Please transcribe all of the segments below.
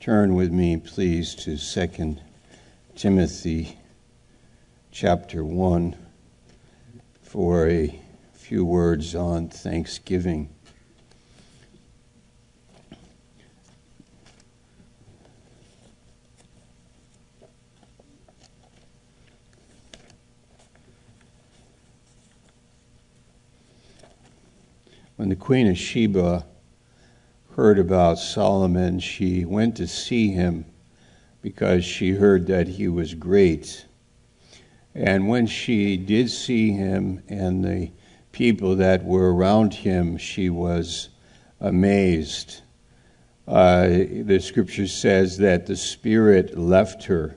Turn with me, please, to 2 Timothy chapter 1 for a few words on Thanksgiving. When the Queen of Sheba heard about Solomon, she went to see him because she heard that he was great. And when she did see him and the people that were around him, she was amazed. The scripture says that the spirit left her.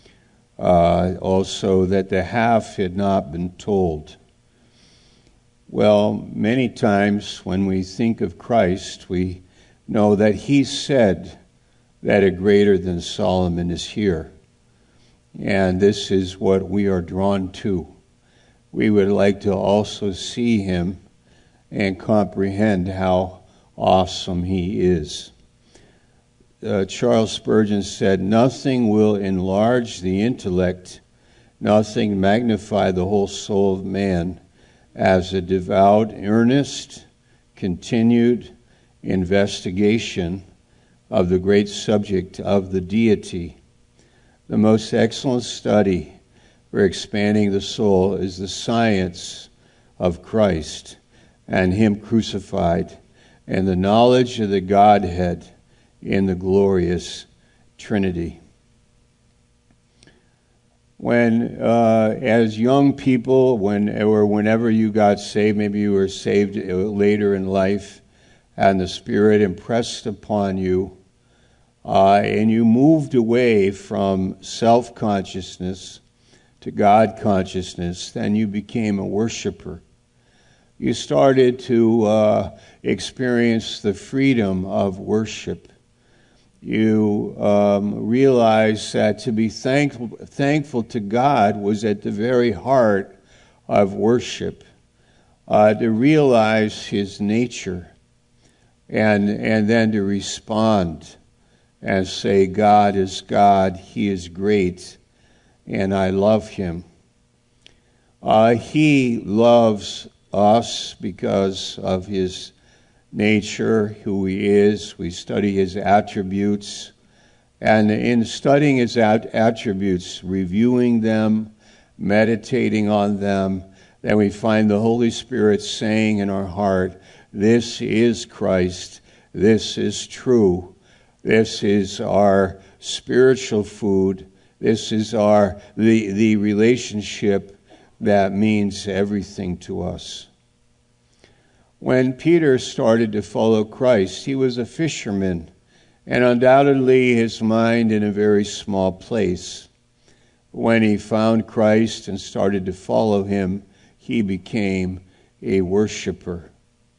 Also that the half had not been told. Well, many times when we think of Christ, we know that he said that a greater than Solomon is here. And this is what we are drawn to. We would like to also see him and comprehend how awesome he is. Charles Spurgeon said, "Nothing will enlarge the intellect, nothing magnify the whole soul of man, as a devout, earnest, continued investigation of the great subject of the deity. The most excellent study for expanding the soul is the science of Christ and him crucified, and the knowledge of the Godhead in the glorious Trinity." When, as young people, whenever you got saved, maybe you were saved later in life, and the Spirit impressed upon you, and you moved away from self-consciousness to God consciousness, then you became a worshiper. You started to experience the freedom of worship. You realized that to be thankful to God was at the very heart of worship. To realize his nature and then to respond and say, God is God, he is great, and I love him. He loves us because of his nature, who he is. We study his attributes. And in studying his attributes, reviewing them, meditating on them, then we find the Holy Spirit saying in our heart, this is Christ, this is true, this is our spiritual food, this is the relationship that means everything to us. When Peter started to follow Christ, he was a fisherman, and undoubtedly his mind in a very small place. When he found Christ and started to follow him, he became a worshiper.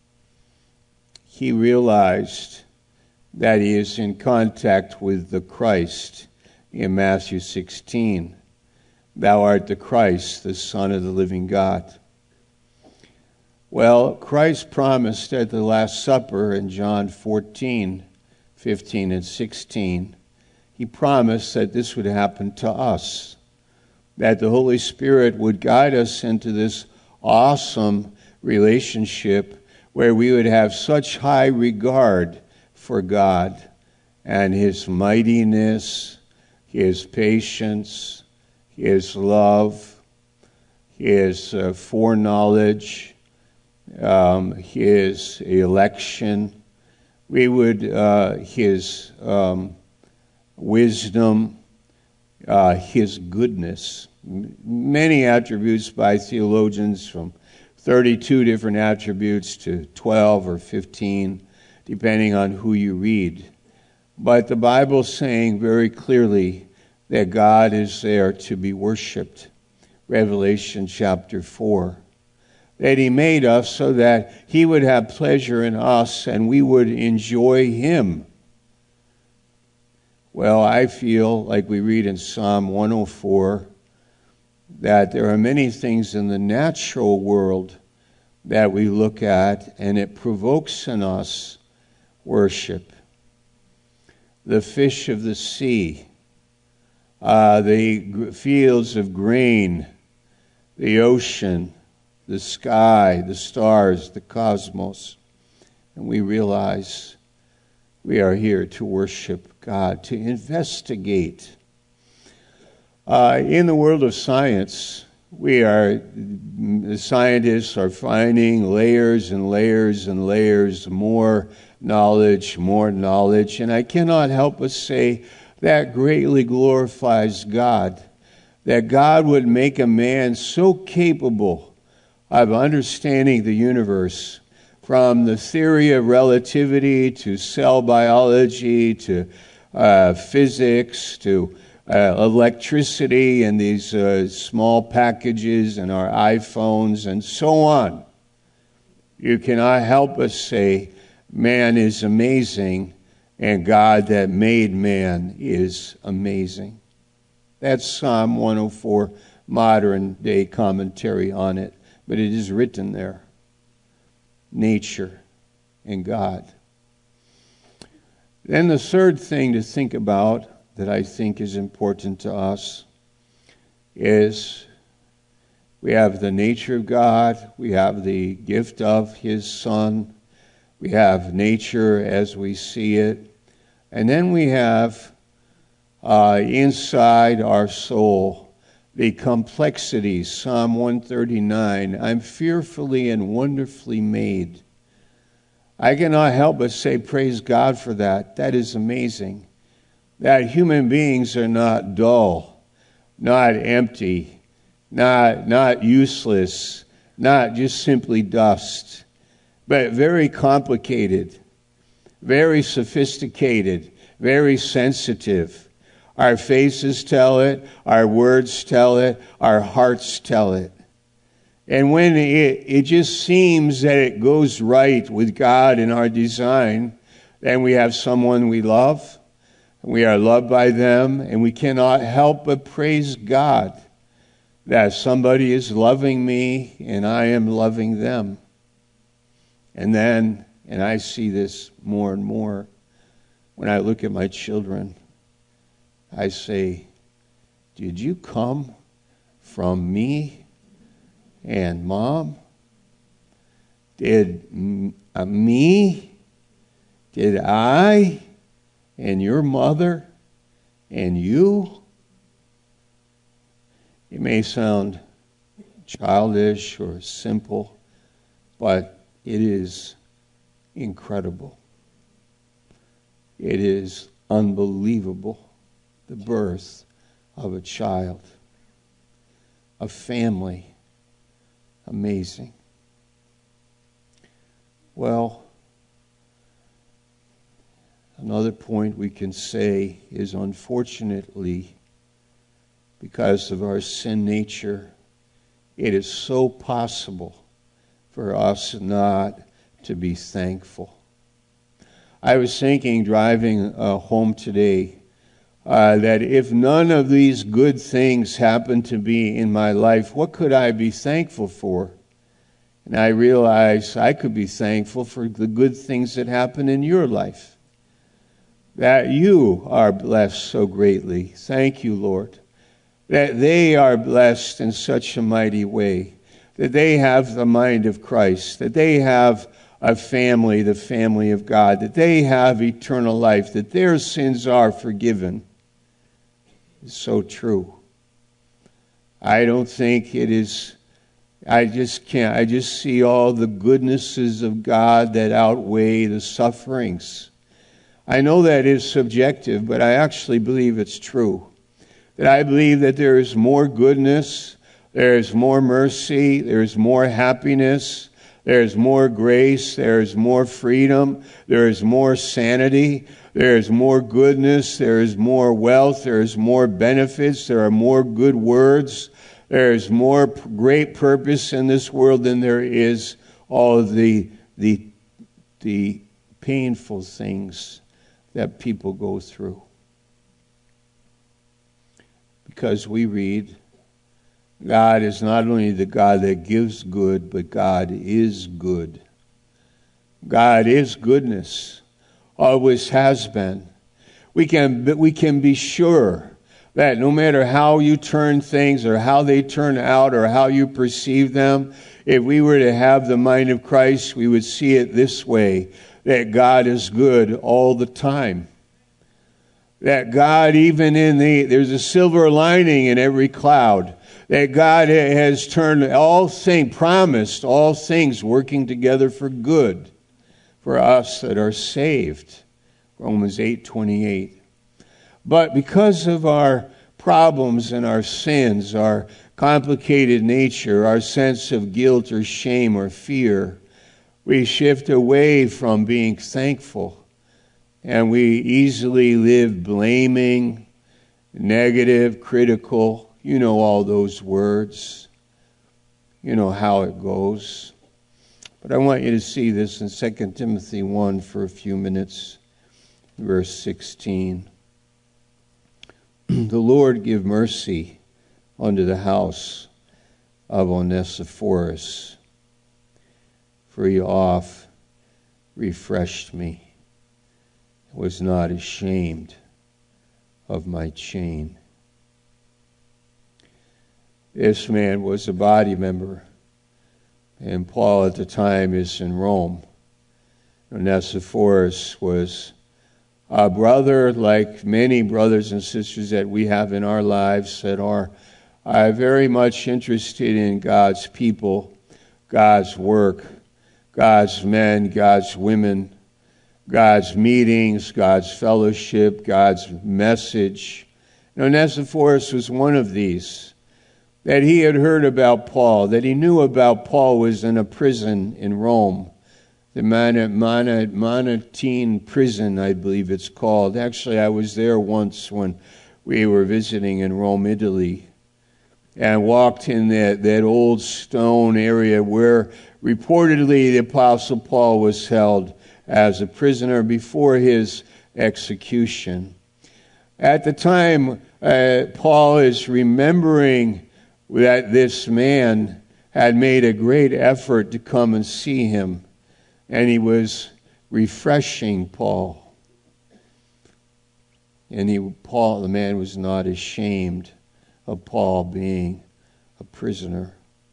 He realized that he is in contact with the Christ in Matthew 16. Thou art the Christ, the Son of the living God. Well, Christ promised at the Last Supper in John 14, 15 and 16, he promised that this would happen to us, that the Holy Spirit would guide us into this awesome relationship where we would have such high regard for God and his mightiness, his patience, his love, his foreknowledge, his election, his wisdom, his goodness. Many attributes by theologians, from 32 different attributes to 12 or 15, depending on who you read. But the Bible's saying very clearly that God is there to be worshipped. Revelation chapter 4. That he made us so that he would have pleasure in us and we would enjoy him. Well, I feel like we read in Psalm 104 that there are many things in the natural world that we look at and it provokes in us worship. the fish of the sea, the fields of grain, the ocean, the sky, the stars, the cosmos. And we realize we are here to worship God, to investigate. In the world of science, the scientists are finding layers and layers and layers more knowledge, and I cannot help but say that greatly glorifies God, that God would make a man so capable of understanding the universe, from the theory of relativity to cell biology to physics to electricity and these small packages and our iPhones and so on. You cannot help but say man is amazing and God that made man is amazing. That's Psalm 104, modern day commentary on it, but it is written there. Nature and God. Then the third thing to think about that I think is important to us is we have the nature of God, we have the gift of His Son, we have nature as we see it, and then we have inside our soul the complexities. Psalm 139, I'm fearfully and wonderfully made. I cannot help but say praise God for that. That is amazing. That human beings are not dull, not empty, not useless, not just simply dust, but very complicated, very sophisticated, very sensitive. Our faces tell it, our words tell it, our hearts tell it. And when it just seems that it goes right with God in our design, then we have someone we love, and we are loved by them, and we cannot help but praise God that somebody is loving me and I am loving them. And I see this more and more when I look at my children. I say, did you come from me and Mom? Did I and your mother and you? It may sound childish or simple, but it is incredible. It is unbelievable. The birth of a child, a family. Amazing. Well, another point we can say is, unfortunately, because of our sin nature, it is so possible for us not to be thankful. I was thinking, driving home today, that if none of these good things happened to be in my life, what could I be thankful for? And I realized I could be thankful for the good things that happen in your life. That you are blessed so greatly. Thank you, Lord. That they are blessed in such a mighty way. That they have the mind of Christ. That they have a family, the family of God. That they have eternal life. That their sins are forgiven. It's so true. I don't think it is, I just see all the goodnesses of God that outweigh the sufferings. I know that is subjective, but I actually believe it's true. That I believe that there is more goodness, there is more mercy, there is more happiness, there is more grace, there is more freedom, there is more sanity, there is more goodness, there is more wealth, there is more benefits, there are more good words, there is more great purpose in this world than there is all of the painful things that people go through. Because we read, God is not only the God that gives good, but God is good. God is goodness, always has been. We can be sure that no matter how you turn things or how they turn out or how you perceive them, if we were to have the mind of Christ, we would see it this way, that God is good all the time. That God, even there's a silver lining in every cloud. That God has promised all things working together for good for us that are saved. Romans 8:28. But because of our problems and our sins, our complicated nature, our sense of guilt or shame or fear, we shift away from being thankful. And we easily live blaming, negative, critical. You know all those words. You know how it goes. But I want you to see this in 2 Timothy 1 for a few minutes. Verse 16. The Lord give mercy unto the house of Onesiphorus, for he oft refreshed me, was not ashamed of my chain. This man was a body member, and Paul at the time is in Rome. Onesiphorus was a brother, like many brothers and sisters that we have in our lives, that are very much interested in God's people, God's work, God's men, God's women, God's meetings, God's fellowship, God's message. And Onesiphorus was one of these, that he had heard about Paul, that he knew about Paul was in a prison in Rome. The Monatine prison, I believe it's called. Actually, I was there once when we were visiting in Rome, Italy, and walked in that old stone area where reportedly the Apostle Paul was held as a prisoner before his execution. At the time, Paul is remembering that this man had made a great effort to come and see him. And he was refreshing Paul. And the man was not ashamed of Paul being a prisoner.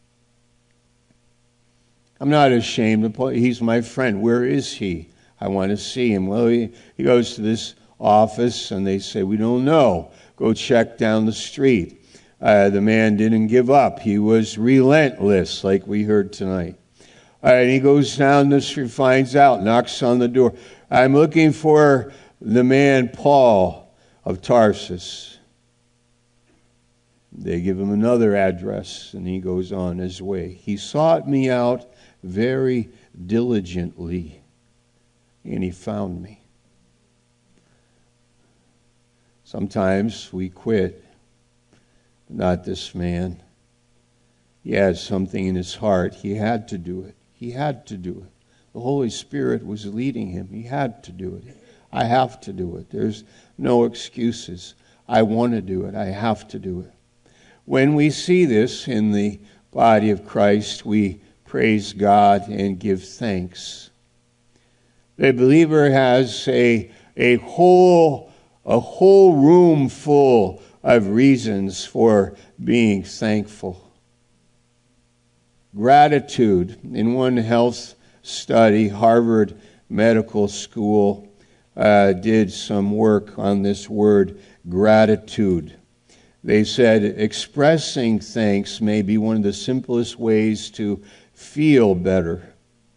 I'm not ashamed of Paul. He's my friend. Where is he? I want to see him. Well, he goes to this office, and they say, we don't know. Go check down the street. The man didn't give up. He was relentless, like we heard tonight. And he goes down the street, finds out, knocks on the door. I'm looking for the man Paul of Tarsus. They give him another address, and he goes on his way. He sought me out very diligently, and he found me. Sometimes we quit. Not this man. He had something in his heart. He had to do it. He had to do it. The Holy Spirit was leading him. He had to do it. I have to do it. There's no excuses. I want to do it. I have to do it. When we see this in the body of Christ, we praise God and give thanks. The believer has a whole room full of reasons for being thankful. Gratitude. In one health study, Harvard Medical School did some work on this word, gratitude. They said expressing thanks may be one of the simplest ways to feel better.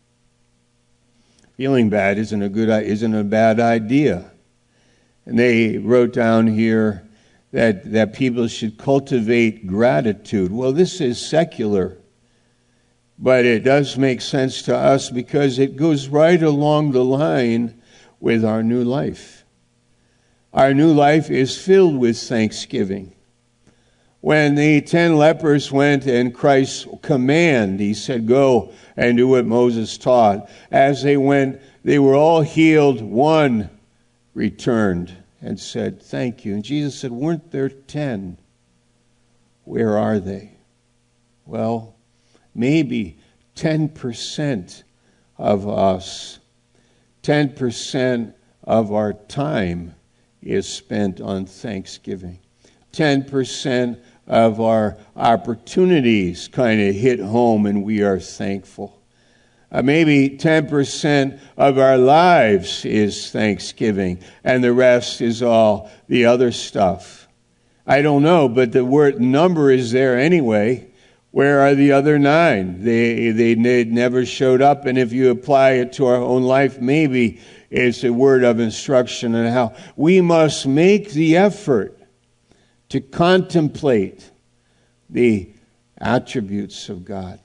Feeling bad isn't a bad idea. And they wrote down here that people should cultivate gratitude. Well, this is secular. But it does make sense to us because it goes right along the line with our new life. Our new life is filled with thanksgiving. When the 10 lepers went in Christ's command, he said, go and do what Moses taught. As they went, they were all healed. One returned and said, thank you. And Jesus said, weren't there 10? Where are they? Well, maybe 10% of us, 10% of our time is spent on thanksgiving. 10% of our opportunities kind of hit home and we are thankful. Maybe 10% of our lives is thanksgiving, and the rest is all the other stuff. I don't know, but the word number is there anyway. Where are the other 9? They never showed up, and if you apply it to our own life, maybe it's a word of instruction on how we must make the effort to contemplate the attributes of God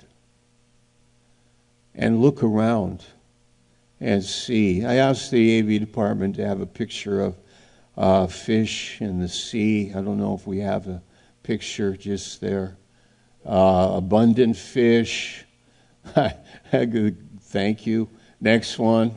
and look around and see. I asked the AV department to have a picture of fish in the sea. I don't know if we have a picture just there. Abundant fish. Thank you. Next one.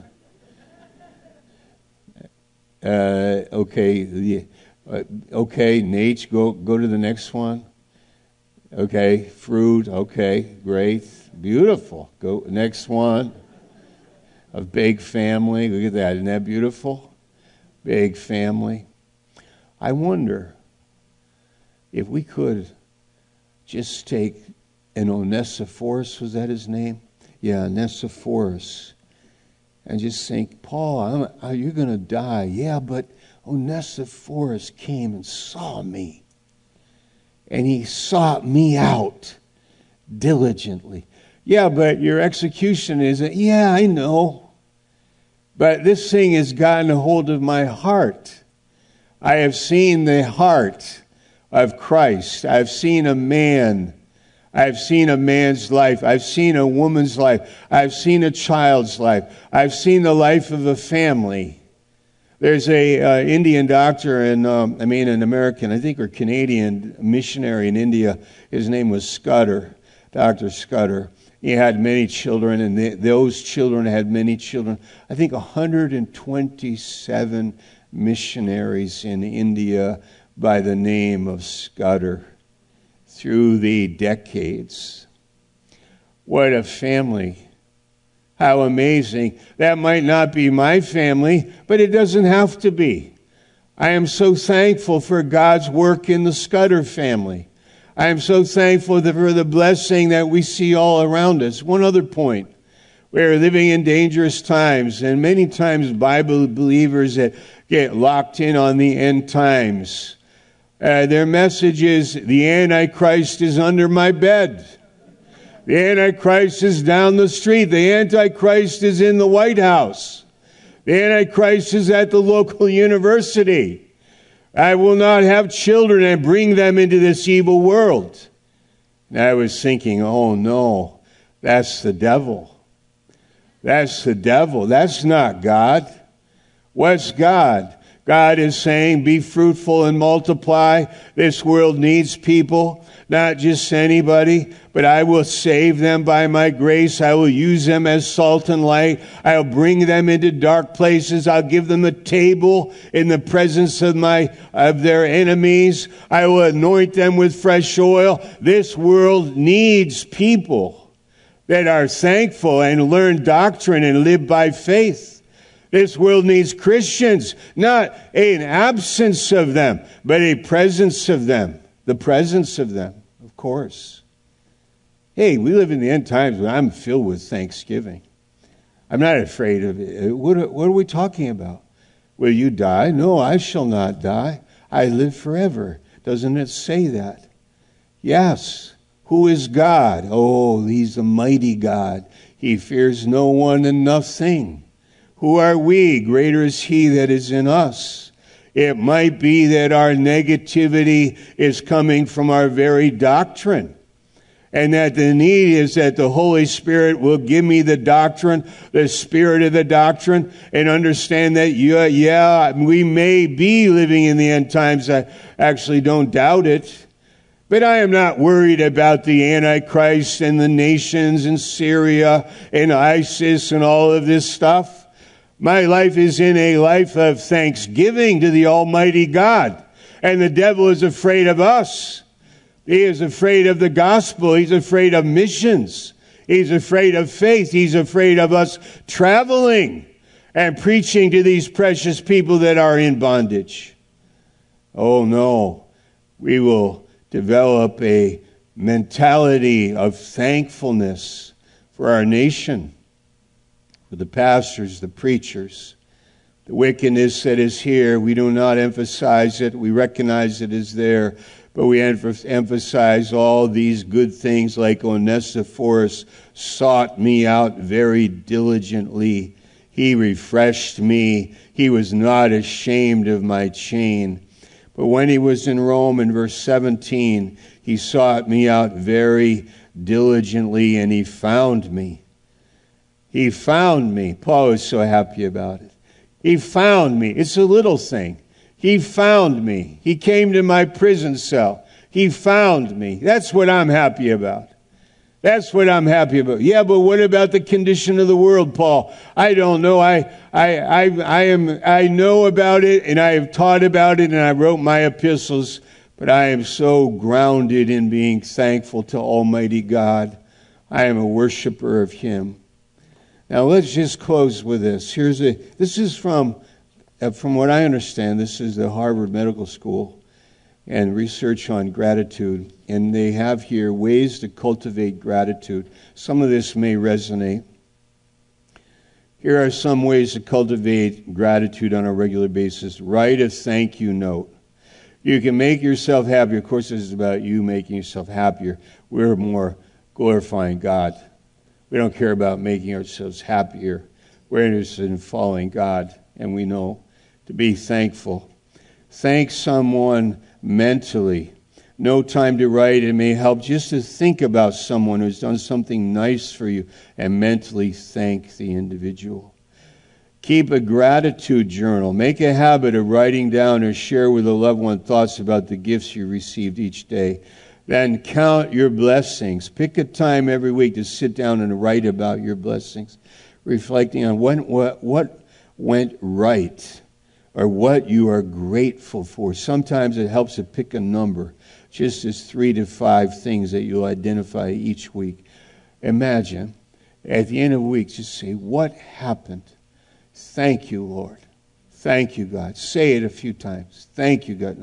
Okay, Nate, go to the next one. Okay, fruit. Okay, great, beautiful. Go next one. A big family. Look at that. Isn't that beautiful? Big family. I wonder if we could just take an Onesiphorus, was that his name? Yeah, Onesiphorus. And just think, Paul, you're going to die. Yeah, but Onesiphorus came and saw me. And he sought me out diligently. Yeah, but your execution isn't. Yeah, I know. But this thing has gotten a hold of my heart. I have seen the heart of Christ. I've seen a man. I've seen a man's life. I've seen a woman's life. I've seen a child's life. I've seen the life of a family. There's a Indian doctor an American, I think, or Canadian missionary in India. His name was Scudder, Dr. Scudder. He had many children, and those children had many children. I think 127 missionaries in India by the name of Scudder through the decades. What a family. How amazing. That might not be my family, but it doesn't have to be. I am so thankful for God's work in the Scudder family. I am so thankful for the blessing that we see all around us. One other point. We are living in dangerous times, and many times Bible believers that get locked in on the end times. Their message is, the Antichrist is under my bed. The Antichrist is down the street. The Antichrist is in the White House. The Antichrist is at the local university. I will not have children and bring them into this evil world. And I was thinking, oh no, that's the devil. That's the devil. That's not God. What's God? God is saying, be fruitful and multiply. This world needs people, not just anybody, but I will save them by my grace. I will use them as salt and light. I'll bring them into dark places. I'll give them a table in the presence of their enemies. I will anoint them with fresh oil. This world needs people that are thankful and learn doctrine and live by faith. This world needs Christians, not an absence of them, but a presence of them. The presence of them, of course. Hey, we live in the end times when I'm filled with thanksgiving. I'm not afraid of it. What are we talking about? Will you die? No, I shall not die. I live forever. Doesn't it say that? Yes. Who is God? Oh, he's a mighty God. He fears no one and nothing. Who are we? Greater is he that is in us. It might be that our negativity is coming from our very doctrine. And that the need is that the Holy Spirit will give me the doctrine, the spirit of the doctrine, and understand that, we may be living in the end times. I actually don't doubt it. But I am not worried about the Antichrist and the nations in Syria and ISIS and all of this stuff. My life is in a life of thanksgiving to the Almighty God. And the devil is afraid of us. He is afraid of the gospel. He's afraid of missions. He's afraid of faith. He's afraid of us traveling. and preaching to these precious people that are in bondage. Oh no, we will develop a mentality of thankfulness for our nation, for the pastors, the preachers. The wickedness that is here, we do not emphasize it. We recognize it is there, but we emphasize all these good things like Onesiphorus sought me out very diligently. He refreshed me. He was not ashamed of my chain. But when he was in Rome, in verse 17, he sought me out very diligently, and he found me. He found me. Paul was so happy about it. He found me. It's a little thing. He found me. He came to my prison cell. He found me. That's what I'm happy about. That's what I'm happy about. Yeah, but what about the condition of the world, Paul? I don't know. I know about it, and I have taught about it, and I wrote my epistles, but I am so grounded in being thankful to Almighty God. I am a worshiper of Him. Now let's just close with this. This is from what I understand, this is the Harvard Medical School and research on gratitude. And they have here ways to cultivate gratitude. Some of this may resonate. Here are some ways to cultivate gratitude on a regular basis. Write a thank you note. You can make yourself happier. Of course, this is about you making yourself happier. We're more glorifying God. We don't care about making ourselves happier. We're interested in following God, and we know to be thankful. Thank someone mentally. No time to write. It may help just to think about someone who's done something nice for you and mentally thank the individual. Keep a gratitude journal. Make a habit of writing down or share with a loved one thoughts about the gifts you received each day. Then count your blessings. Pick a time every week to sit down and write about your blessings, reflecting on what went right or what you are grateful for. Sometimes it helps to pick a number, just as 3 to 5 things that you'll identify each week. Imagine, at the end of the week, just say, what happened? Thank you, Lord. Thank you, God. Say it a few times. Thank you, God.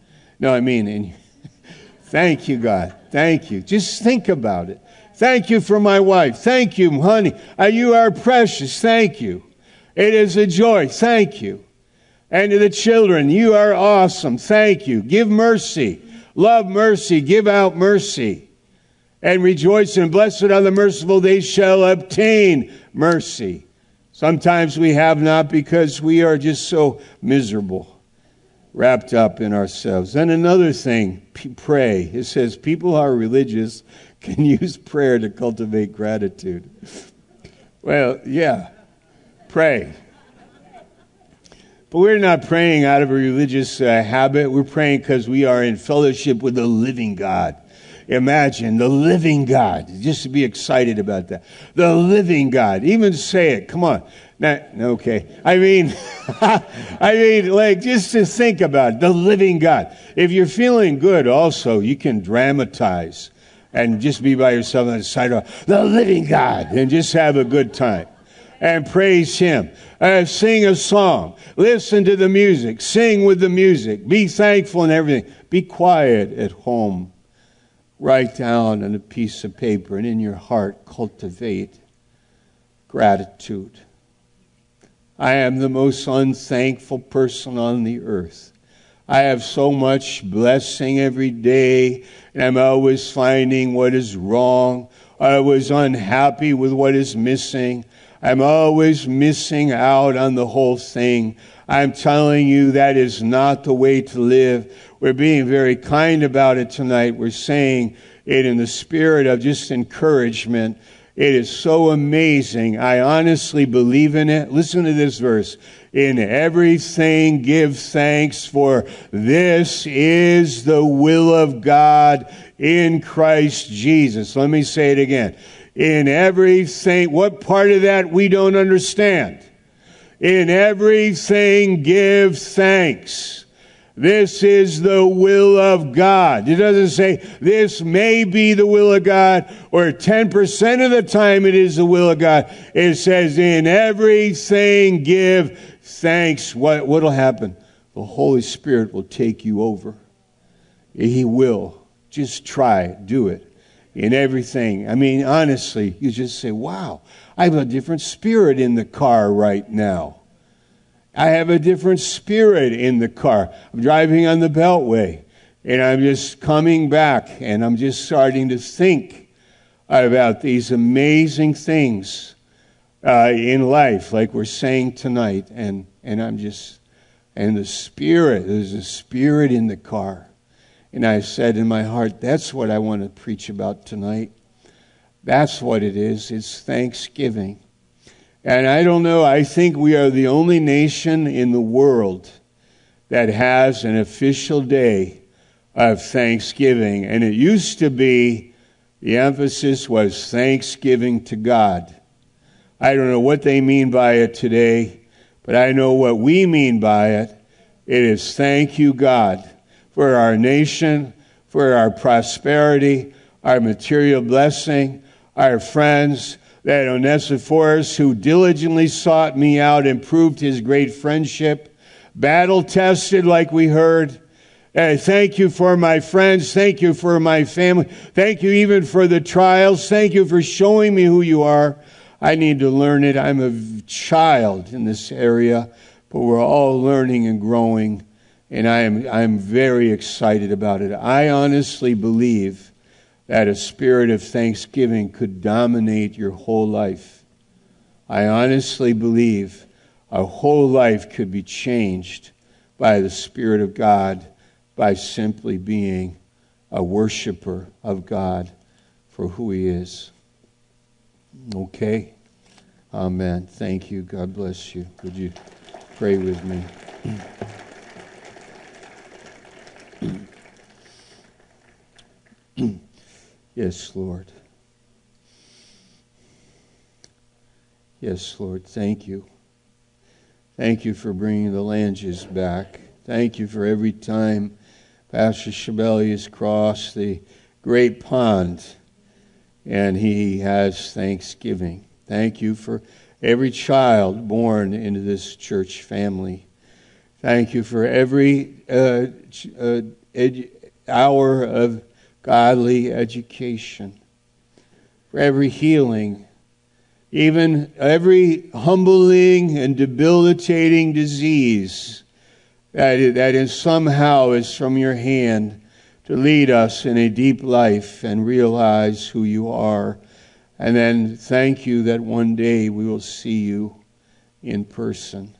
Thank you, God. Thank you. Just think about it. Thank you for my wife. Thank you, honey. You are precious. Thank you. It is a joy. Thank you. And to the children, you are awesome. Thank you. Give mercy. Love mercy. Give out mercy. And rejoice and blessed are the merciful. They shall obtain mercy. Sometimes we have not because we are just so miserable, wrapped up in ourselves. And another thing, pray. It says people who are religious can use prayer to cultivate gratitude. Well, yeah, pray. But we're not praying out of a religious habit. We're praying because we are in fellowship with the living God. Imagine the living God. Just to be excited about that. The living God. Even say it. Come on. Okay. I mean, like, just to think about it, the living God. If you're feeling good also, you can dramatize and just be by yourself on the sidewalk. The living God. And just have a good time. And praise Him. Sing a song. Listen to the music. Sing with the music. Be thankful in everything. Be quiet at home. Write down on a piece of paper and in your heart cultivate gratitude. I am the most unthankful person on the earth. I have so much blessing every day, and I'm always finding what is wrong. I was unhappy with what is missing. I'm always missing out on the whole thing. I'm telling you that is not the way to live. We're being very kind about it tonight. We're saying it in the spirit of just encouragement. It is so amazing. I honestly believe in it. Listen to this verse. In everything give thanks, for this is the will of God in Christ Jesus. Let me say it again. In everything, what part of that we don't understand? In everything give thanks. This is the will of God. It doesn't say this may be the will of God or 10% of the time it is the will of God. It says in everything give thanks. What will happen? The Holy Spirit will take you over. He will. Just try it. Do it. In everything. I mean, honestly, you just say, wow, I have a different spirit in the car right now. I have a different spirit in the car. I'm driving on the Beltway, and I'm just coming back, and I'm just starting to think about these amazing things in life, like we're saying tonight, and the Spirit, there's a Spirit in the car. And I said in my heart, that's what I want to preach about tonight. That's what it is. It's Thanksgiving. And I don't know, I think we are the only nation in the world that has an official day of Thanksgiving. And it used to be, the emphasis was Thanksgiving to God. I don't know what they mean by it today, but I know what we mean by it. It is thank you, God, for our nation, for our prosperity, our material blessing, our friends, that Onesiphorus, who diligently sought me out and proved his great friendship, battle-tested like we heard. Thank you for my friends. Thank you for my family. Thank you even for the trials. Thank you for showing me who you are. I need to learn it. I'm a child in this area, but we're all learning and growing, and I'm very excited about it. I honestly believe that a spirit of thanksgiving could dominate your whole life. I honestly believe a whole life could be changed by the Spirit of God by simply being a worshiper of God for who He is. Okay? Amen. Thank you. God bless you. Would you pray with me? Yes, Lord. Yes, Lord. Thank you. Thank you for bringing the Langes back. Thank you for every time Pastor Shabeli has crossed the great pond and he has Thanksgiving. Thank you for every child born into this church family. Thank you for every hour of godly education, for every healing, even every humbling and debilitating disease that is somehow is from your hand to lead us in a deep life and realize who you are. And then thank you that one day we will see you in person.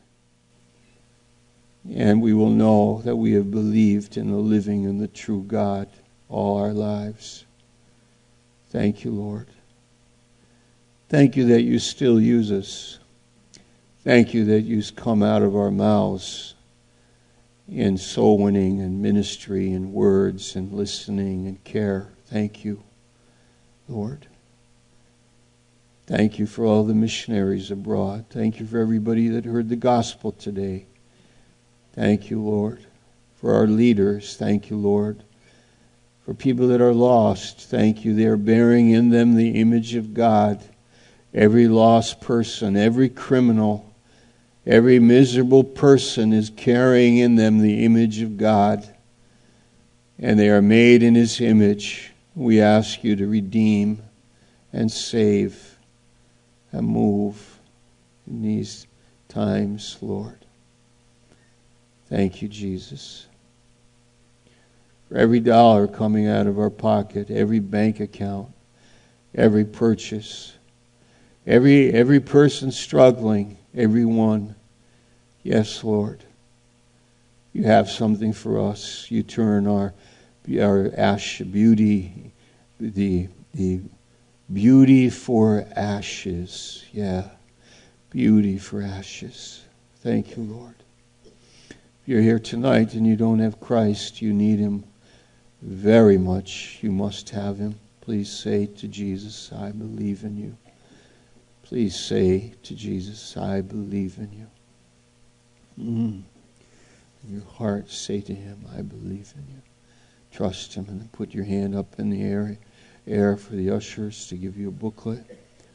And we will know that we have believed in the living and the true God all our lives. Thank you, Lord. Thank you that you still use us. Thank you that you come out of our mouths in soul winning and ministry and words and listening and care. Thank you, Lord. Thank you for all the missionaries abroad. Thank you for everybody that heard the gospel today. Thank you, Lord, for our leaders. Thank you, Lord, for people that are lost. Thank you. They are bearing in them the image of God. Every lost person, every criminal, every miserable person is carrying in them the image of God. And they are made in His image. We ask you to redeem and save and move in these times, Lord. Thank you, Jesus. For every dollar coming out of our pocket, every bank account, every purchase, every person struggling, every one. Yes, Lord. You have something for us. You turn our ash beauty, the beauty for ashes. Yeah, beauty for ashes. Thank you, Lord. If you're here tonight and you don't have Christ, you need Him very much. You must have Him. Please say to Jesus, I believe in you. Please say to Jesus, I believe in you. In your heart, say to him, I believe in you. Trust him, and then put your hand up in the air for the ushers to give you a booklet.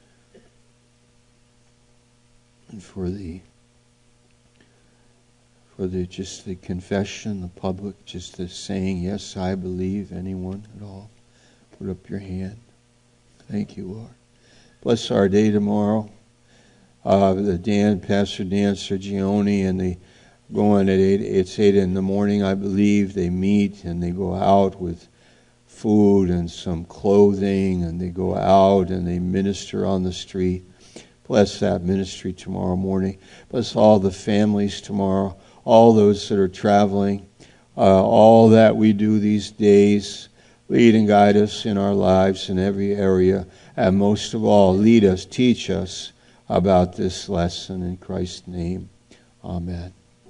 And for the just the confession, the public, just the saying, yes, I believe, anyone at all. Put up your hand. Thank you, Lord. Bless our day tomorrow. Pastor Dan Sergione, and they go on at 8. It's 8 in the morning, I believe. They meet and they go out with food and some clothing, and they go out and they minister on the street. Bless that ministry tomorrow morning. Bless all the families tomorrow, all those that are traveling, all that we do these days. Lead and guide us in our lives in every area. And most of all, lead us, teach us about this lesson in Christ's name. Amen.